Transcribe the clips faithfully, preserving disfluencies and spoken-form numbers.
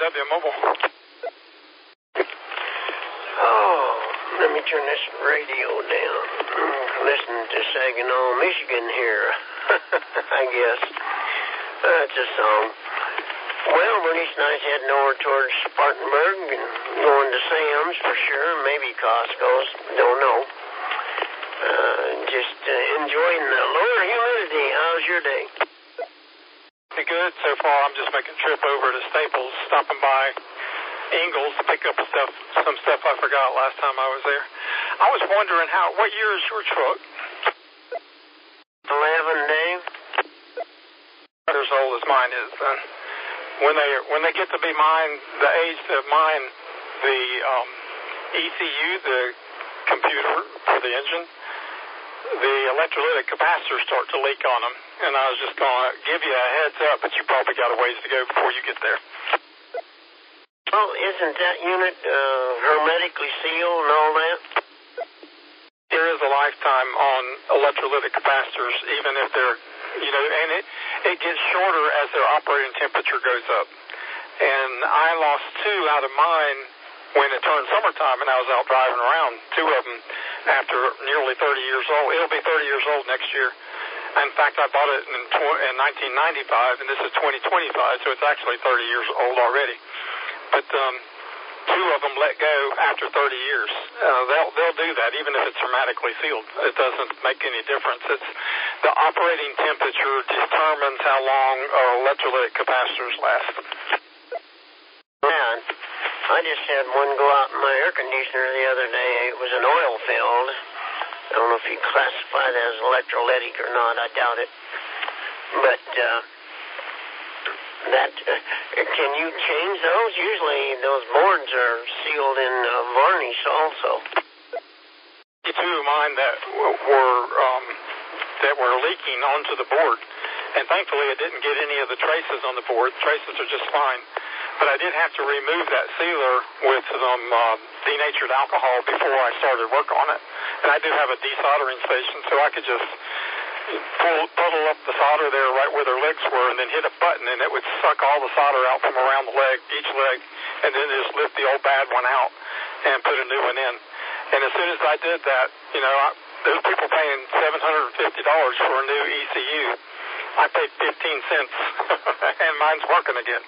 W Mobile. Oh, let me turn this radio down. Listen to Saginaw, Michigan here, I guess. That's a song. Well, Bernie's nice heading over towards Spartanburg and going to Sam's for sure, maybe Costco's, don't know. Uh, just uh, enjoying the lower humidity. How's your day? Pretty good so far. I'm just making a trip over to Staples, stopping by Ingles to pick up stuff, some stuff I forgot last time I was there. I was wondering how, what year is your truck? Eleven, Dave. Years old as mine is. Uh, when they when they get to be mine, the age of mine, the um, E C U, the computer for the engine, the electrolytic capacitors start to leak on them. And I was just going to give you a heads up, but you probably got a ways to go before you get there. Well, isn't that unit uh, hermetically sealed and all that? There is a lifetime on electrolytic capacitors, even if they're, you know, and it, it gets shorter as their operating temperature goes up. And I lost two out of mine when it turned summertime and I was out driving around, two of them after nearly thirty years old. It'll be thirty years old next year. In fact, I bought it in, tw- in nineteen ninety-five, and this is twenty twenty-five, so it's actually thirty years old already. But um, two of them let go after thirty years. Uh, they'll they'll do that even if it's hermetically sealed. It doesn't make any difference. It's the operating temperature determines how long our electrolytic capacitors last. Man, I just had one go out in my air conditioner the other day. It was an oil filled. I don't know if you classify that as electrolytic or not. I doubt it. But uh, that uh, can you change those? Usually those boards are sealed in uh, varnish also. Two of mine that were um, that were leaking onto the board, and thankfully I didn't get any of the traces on the board. Traces are just fine, but I did have to remove that sealer with some uh, denatured alcohol before I started work on it. And I do have a desoldering station, so I could just pull, puddle up the solder there right where their legs were and then hit a button, and it would suck all the solder out from around the leg, each leg, and then just lift the old bad one out and put a new one in. And as soon as I did that, you know, I, there's people paying seven hundred fifty dollars for a new E C U. I paid fifteen cents, and mine's working again.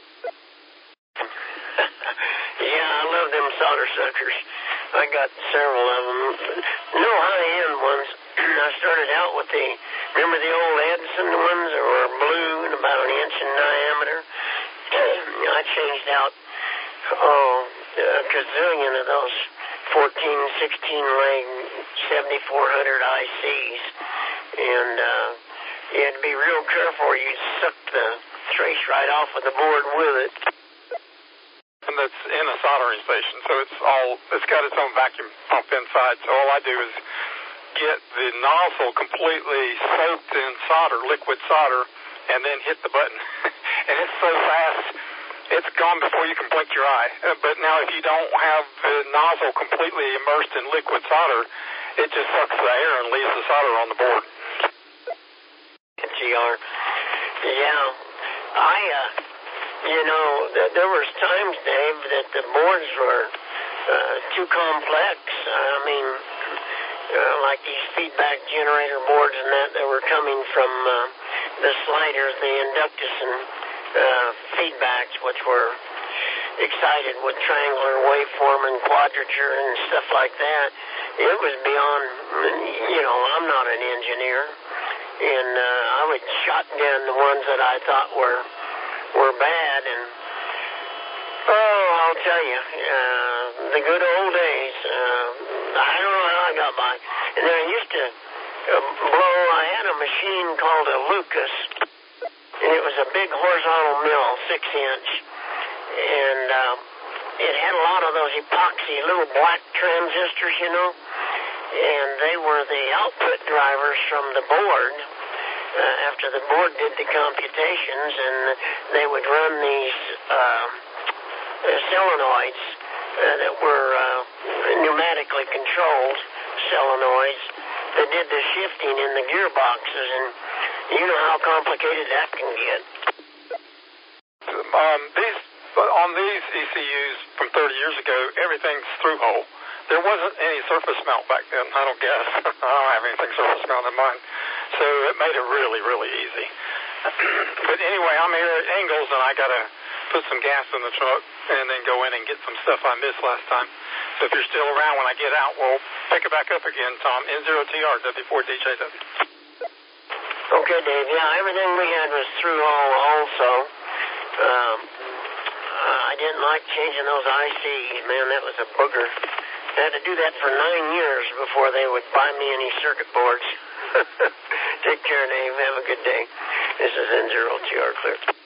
Yeah, I love them solder suckers. I got several of them. No high-end ones. I started out with the, remember the old Edison ones that were blue and about an inch in diameter? I changed out, oh, a gazillion of those fourteen, sixteen leg seventy-four hundred I Cs. And uh, you had to be real careful or you'd suck the trace right off of the board with it. And that's in a soldering station, so it's all, it's got its own vacuum pump inside. So all I do is get the nozzle completely soaked in solder, liquid solder, and then hit the button. And it's so fast, it's gone before you can blink your eye. Uh, but now if you don't have the nozzle completely immersed in liquid solder, it just sucks the air and leaves the solder on the board. G R. Yeah, I, uh, you know, th- there was times, Dave, that the boards were uh, too complex. I mean, uh, like these feedback generator boards and that that were coming from uh, the sliders, the inductus and uh, feedbacks, which were excited with triangular waveform and quadrature and stuff like that. It was beyond, you know, I'm not an engineer, and uh, I would shotgun the ones that I thought were were bad, and oh, I'll tell you, uh, the good old days. Uh, I don't know how I got by. And then I used to uh, blow. I had a machine called a Lucas, and it was a big horizontal mill, six inch, and uh, it had a lot of those epoxy little black transistors, you know, and they were the output drivers from the board. Uh, after the board did the computations, and they would run these uh, solenoids uh, that were uh, pneumatically controlled solenoids that did the shifting in the gearboxes, and you know how complicated that can get. Um, these on on these E C Us from thirty years ago, everything's through hole. There wasn't any surface mount back then, I don't guess. I don't have anything surface mount in mine. So it made it really, really easy. But anyway, I'm here at Ingalls, and I got to put some gas in the truck and then go in and get some stuff I missed last time. So if you're still around when I get out, we'll pick it back up again, Tom. N zero T R, W four D J W. Okay, Dave. Yeah, everything we had was through hole also. Um, uh, I didn't like changing those I Cs. Man, that was a booger. I had to do that for nine years before they would buy me any circuit boards. Take care, Dave. Have a good day. This is N zero T R Clear.